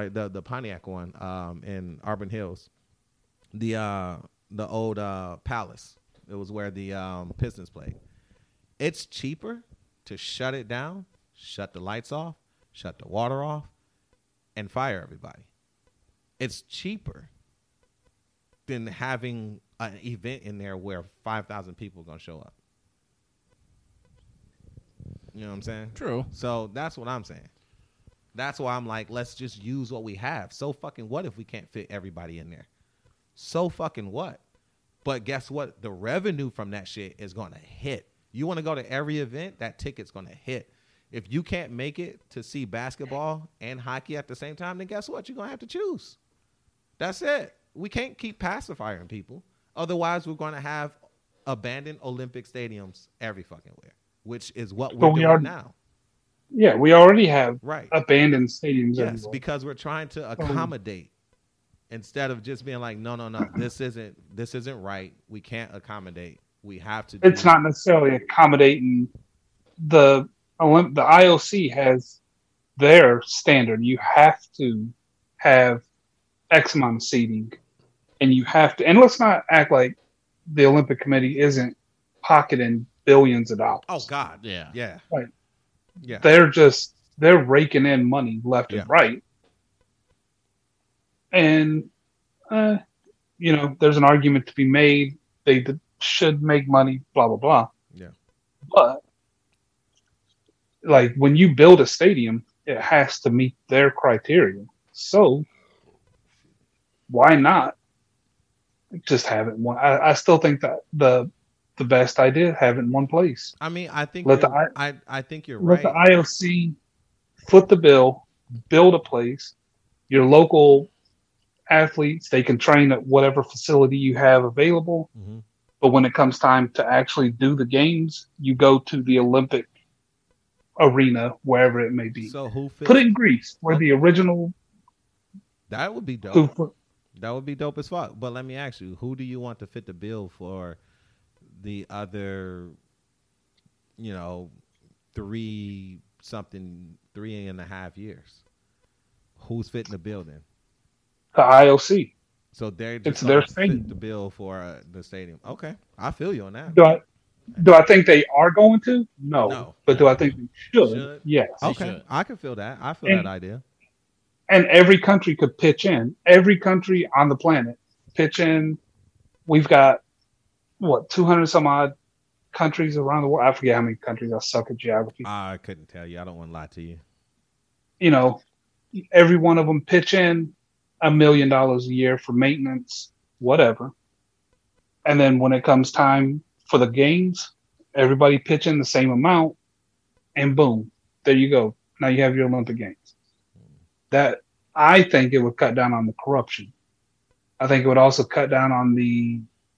one in Auburn Hills, the old Palace. It was where the Pistons played. It's cheaper to shut it down, shut the lights off, shut the water off, and fire everybody. It's cheaper than having an event in there where 5,000 people are going to show up. You know what I'm saying? True. So that's what I'm saying. That's why I'm like, let's just use what we have. So fucking what if we can't fit everybody in there? So fucking what? But guess what? The revenue from that shit is going to hit. You want to go to every event, that ticket's going to hit. If you can't make it to see basketball and hockey at the same time, then guess what? You're going to have to choose. That's it. We can't keep pacifying people. Otherwise, we're going to have abandoned Olympic stadiums every fucking where, which is what we're doing now. Yeah, we already have right. abandoned stadiums. Yes, everywhere. Because we're trying to accommodate instead of just being like, no, this isn't right. We can't accommodate. We have to. It's not necessarily accommodating. The IOC has their standard. You have to have X amount of seating, and you have to. And let's not act like the Olympic Committee isn't pocketing billions of dollars. Oh God, yeah. Right. Yeah. They're raking in money left and right. And, there's an argument to be made. They should make money, blah, blah, blah. Yeah. But, like, when you build a stadium, it has to meet their criteria. So, why not just have it in one? I still think that the best idea, have it in one place. I mean, I think I think you're right. Let the IOC foot the bill, build a place. Your local athletes, they can train at whatever facility you have available. Mm-hmm. But when it comes time to actually do the games, you go to the Olympic arena, wherever it may be. So who fits? Put it in Greece, where the original. That would be dope. That would be dope as fuck. But let me ask you, who do you want to fit the bill for the other, 3.5 years? Who's fitting the bill then? The IOC. So it's their fit the bill for the stadium. Okay, I feel you on that. Do I think they are going to? No. But do I think they should? Yes. Okay, I can feel that. I feel that idea. And every country could pitch in. Every country on the planet pitch in. We've got 200 some odd countries around the world. I forget how many countries. I suck at geography. I couldn't tell you. I don't want to lie to you. Every one of them pitch in $1 million a year for maintenance, whatever. And then when it comes time for the games, everybody pitch in the same amount, and boom, there you go. Now you have your Olympic Games. That, I think it would cut down on the corruption. I think it would also cut down on the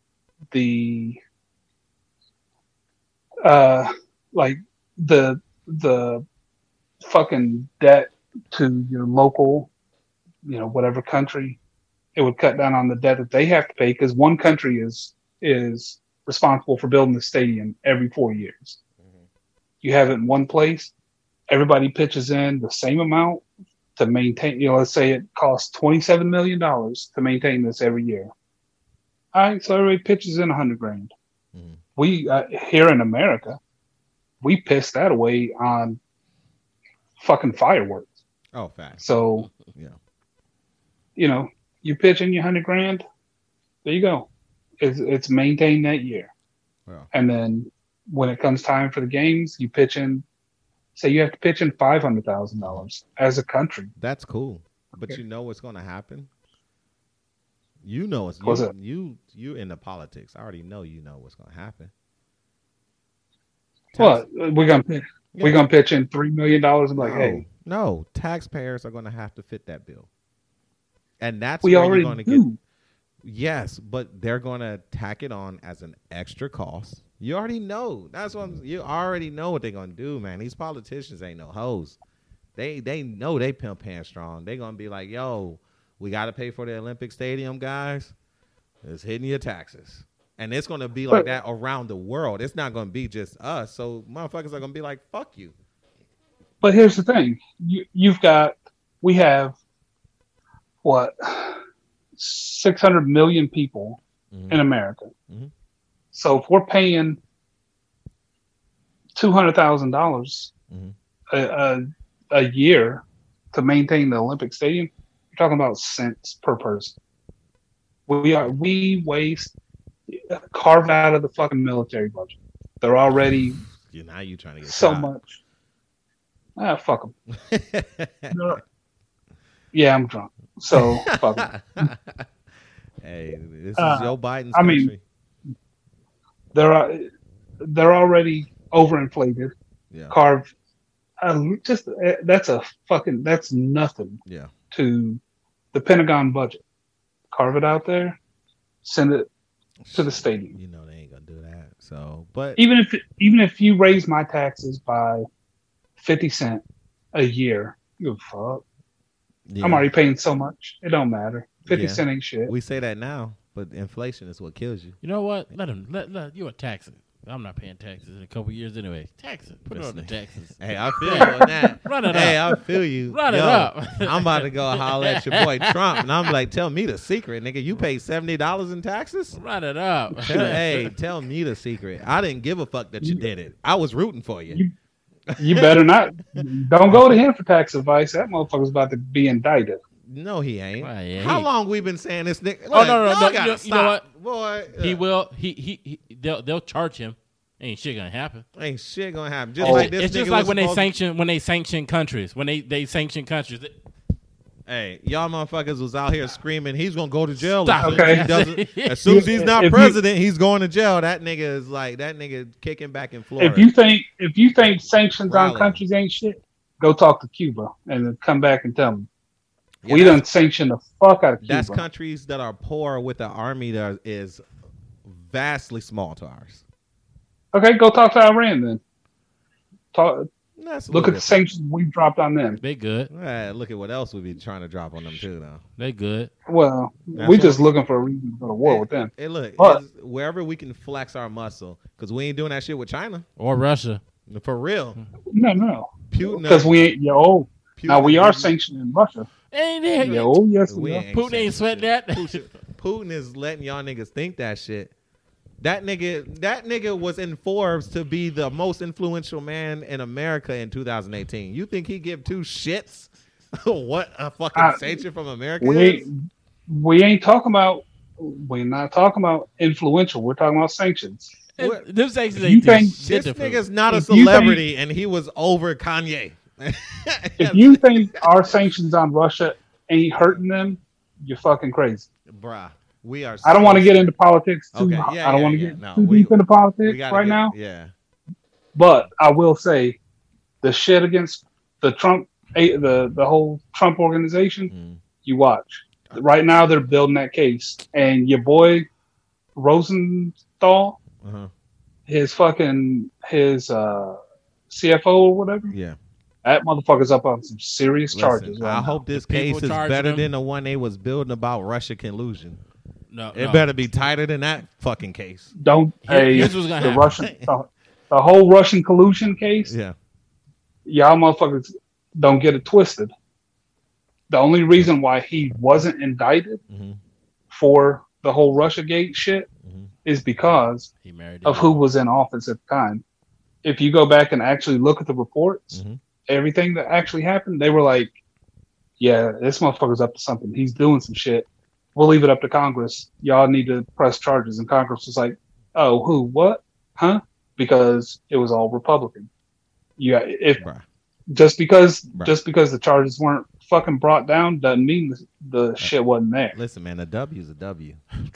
fucking debt to your local, whatever country. It would cut down on the debt that they have to pay, because one country is responsible for building the stadium every 4 years. Mm-hmm. You have it in one place. Everybody pitches in the same amount to maintain. Let's say it costs $27 million to maintain this every year. All right, so everybody pitches in $100,000. Mm-hmm. We here in America, we piss that away on fucking fireworks. Oh, fact. So, you pitch in your $100,000. There you go. It's maintained that year. Wow. And then when it comes time for the games, you pitch in. Say you have to pitch in $500,000 as a country. That's cool, but you know what's going to happen. You know it's you in the politics. I already know what's going to happen. What we're gonna pitch in $3 million and like, hey, no, taxpayers are going to have to fit that bill, and that's we where already you're going to get. Yes, but they're going to tack it on as an extra cost. You already know. You already know what they're going to do, man. These politicians ain't no hoes. They know they pimp hands strong. They're going to be like, yo, we got to pay for the Olympic Stadium, guys. It's hitting your taxes. And it's going to be like that around the world. It's not going to be just us. So motherfuckers are going to be like, fuck you. But here's the thing. We have, 600 million people in America. Mm-hmm. So if we're paying $200,000 a year to maintain the Olympic Stadium, you're talking about cents per person. We waste carve out of the fucking military budget. They're already now you trying to get so shot. much. Fuck them. Yeah, I'm drunk. So fuck them. Hey, this is Joe Biden's I country. mean, they're already overinflated. Yeah. Carve. That's nothing. Yeah. To the Pentagon budget. Carve it out there. Send it to the stadium. You know they ain't gonna do that. So, but even if you raise my taxes by 50 cents a year, you give a fuck. yeah. I'm already paying so much. It don't matter. 50 Yeah. cents ain't shit. We say that now, but inflation is what kills you. You know what? Let you a tax it. I'm not paying taxes in a couple years anyway. Tax it. Put it on the taxes. Hey, I feel you on that. Run it Hey, up. I feel you. Run it Yo, up. I'm about to go holler at your boy Trump, and I'm like, tell me the secret, nigga. You pay $70 in taxes? Run it up. Hey, tell me the secret. I didn't give a fuck that you did it. I was rooting for you. You better not. Don't go to him for tax advice. That motherfucker's about to be indicted. No, he ain't. Well, yeah, How long we been saying this nigga? Oh, no. y'all gotta You know stop. what? Boy, He will. They'll charge him. Ain't shit gonna happen. ain't shit gonna happen. Just like this It's nigga just like was when they sanction countries. When they sanction countries. Hey, y'all motherfuckers was out here screaming he's gonna go to jail. Stop as soon as he doesn't- as soon as he's not president, he's going to jail. That nigga is like that nigga kicking back in Florida. If you think sanctions Rally. on countries ain't shit, go talk to Cuba and then come back and tell them. Yeah, We done sanctioned the fuck out of Cuba. That's countries that are poor with an army that is vastly small to ours. Okay, go talk to Iran then. That's a Look little at the sanctions we've dropped on them. They good. different. Look at what else we be trying to drop on them too now. They good. Well, That's we what just we- looking for a reason to go to war with them. Hey, look, But- it's wherever we can flex our muscle, because we ain't doing that shit with China. Or Russia. For real. No. Putin, Because we ain't, Putin now we are is- sanctioning Russia. Ain't there? Yes, We we are. ain't Putin ain't sweat that. Putin is letting y'all niggas think that shit. That nigga was in Forbes to be the most influential man in America in 2018. You think he give two shits what a fucking sanction from America is? We're not talking about influential. We're talking about sanctions. Them sanctions You ain't think- shit This different. nigga's not a If you celebrity, and he was over Kanye. If you think our sanctions on Russia ain't hurting them, you're fucking crazy. Bruh, we are. I don't want to get into politics too. Okay, I don't want to get too we- deep into we politics gotta right get- now. Yeah. But I will say, the shit against the Trump, the whole Trump organization, Mm. you watch. Right now they're building that case, and your boy Rosenthal, Uh-huh. his CFO or whatever, Yeah. that motherfucker's up on some serious Listen, charges. I right hope this The people case is charging better him- than the one they was building about Russia collusion. No, It better be tighter than that fucking case. now. Don't Here's what's gonna the happen. Russian the whole Russian collusion case. Yeah. Y'all motherfuckers don't get it twisted. The only reason why he wasn't indicted Mm-hmm. for the whole Russiagate shit Mhm. is because He married of who was in office at the time. If you go back and actually look at the reports, Mhm. everything that actually happened, they were like, yeah, this motherfucker's up to something. He's doing some shit. We'll leave it up to Congress. Y'all need to press charges. And Congress was like, oh, who, what? Huh? Because it was all Republican. Yeah, if Bruh. just because Right. the charges weren't fucking brought down doesn't mean the shit wasn't there. Listen, man, a W is a W.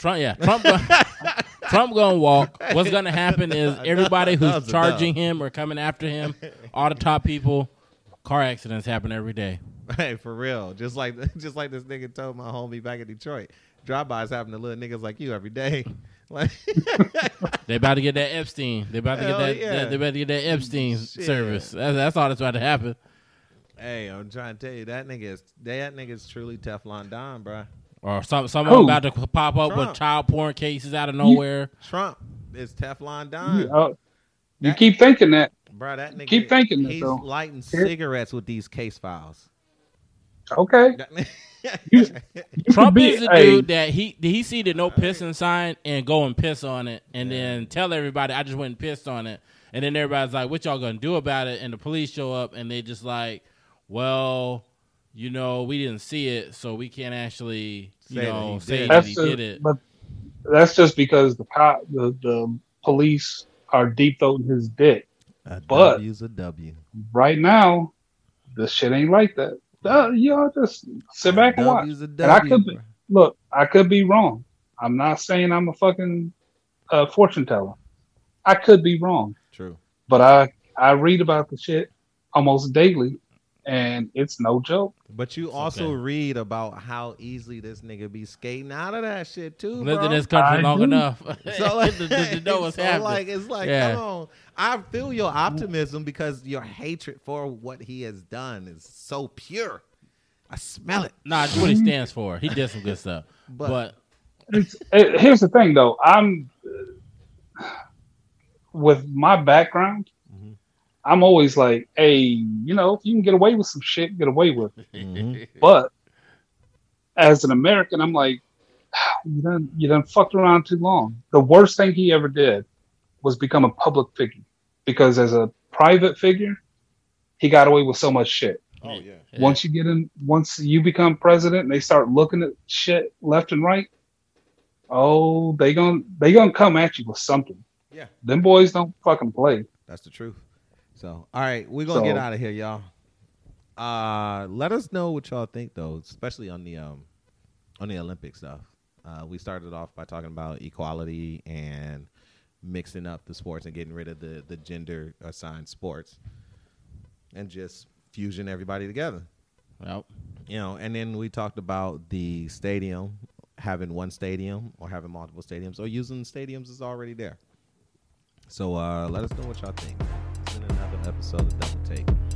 Trump gonna walk. What's gonna happen is everybody That who's was a charging him or coming after him, all the top people, car accidents happen every day. Hey, for real. Just like this nigga told my homie back in Detroit. Drive-bys happen to little niggas like you every day. Like, They about to get that Epstein. They about to get Hell that. yeah. They about to get that Epstein Shit. service. That's all that's about to happen. hey, I'm trying to tell you, that nigga's truly Teflon Don, bruh. Or someone Who? about to pop up Trump. with child porn cases out of nowhere. Trump is Teflon Don. You That- keep thinking that. Bruh, that nigga, Keep thinking that, he's though. lighting Here- cigarettes with these case files. Okay. That- You Trump could be- is the hey, dude that he see the no pissing sign and go and piss on it and then tell everybody I just went and pissed on it. And then everybody's like, what y'all gonna do about it? And the police show up and they just like, well, we didn't see it, so we can't actually, say that he did it. But that's just because the police are deep throating his dick. A but W's a W. Right now, this shit ain't like that. Y'all just sit back and watch. And I could be wrong. I'm not saying I'm a fucking fortune teller. I could be wrong. True. But I read about the shit almost daily, and it's no joke. But you also read about how easily this nigga be skating out of that shit too, bro. Lived in this country long enough so like, to know what's happening. Like, it's like, come on. I feel your optimism because your hatred for what he has done is so pure. I smell it. Nah, that's what he stands for. He did some good stuff. But here's the thing, though. I'm with my background. Mm-hmm. I'm always like, hey, if you can get away with some shit, get away with it. Mm-hmm. But as an American, I'm like, you done fucked around too long. The worst thing he ever did was become a public figure, because as a private figure, he got away with so much shit. Oh yeah. Once you become president and they start looking at shit left and right, they gonna come at you with something. Yeah. Them boys don't fucking play. That's the truth. So, all right, we're gonna get out of here, y'all. Let us know what y'all think, though, especially on the Olympic stuff. We started off by talking about equality and mixing up the sports and getting rid of the gender assigned sports and just fusing everybody together. Yep. And then we talked about the stadium, having one stadium or having multiple stadiums or using stadiums that's already there. So let us know what y'all think. It's been another episode of Double Take.